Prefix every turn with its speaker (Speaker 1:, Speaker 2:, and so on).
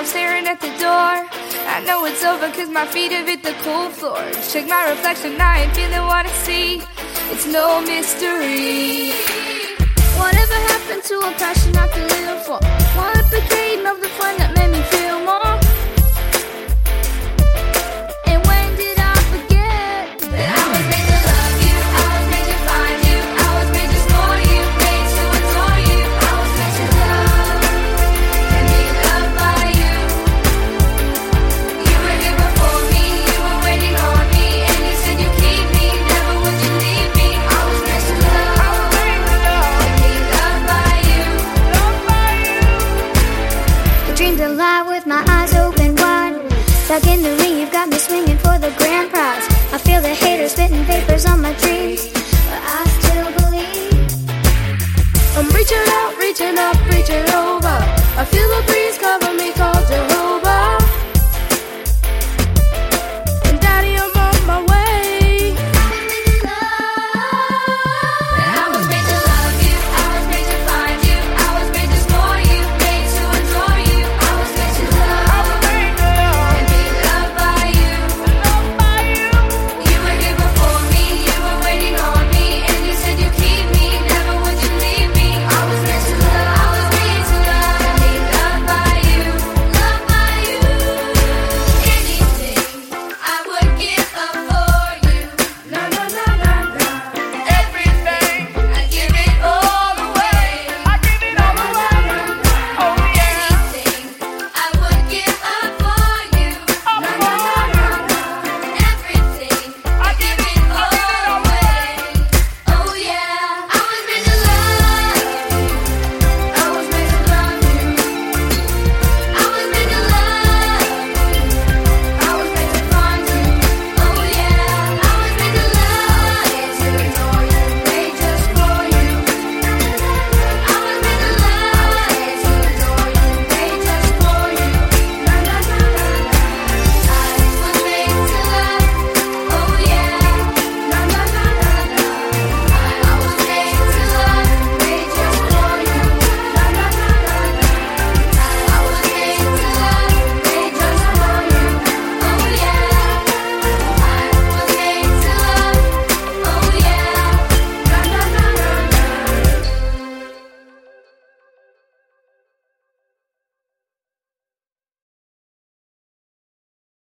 Speaker 1: staring at the door. I know it's over cause my feet have hit the cold floor. Check my reflection, I ain't feeling what I see. It's no mystery. Whatever happened to a passion I could live for? What became of the fun that made me feel more? And when did I forget that I was made to love you, I was made to find you, I was made to score you, made to adore you, I was made to love and be loved by you. You were here before me, you were waiting on me, and you said you'd keep me, never would you leave me. I was made to love, I was made to love and be loved by you, loved by you. I dreamed a lot with my eyes open wide. Stuck in the ring, you've got me swinging for the grand prize.